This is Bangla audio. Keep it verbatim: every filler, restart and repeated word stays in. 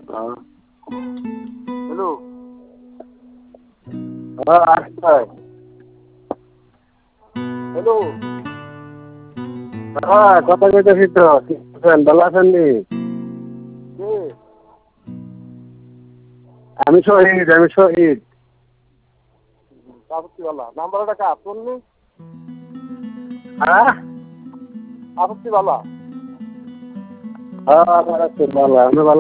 হ্যাঁ হ্যালো হ্যাঁ আসছে হ্যালো হ্যাঁ কথা কইতেছি তো কি করছেন ভালো আছেন নি কে আমি শহীদ আমি শহীদ আপত্তিওয়ালা নাম্বারটা কার তোর নি হ্যাঁ আপত্তিওয়ালা হ্যাঁ আমার আছে ভালো আমি ভালো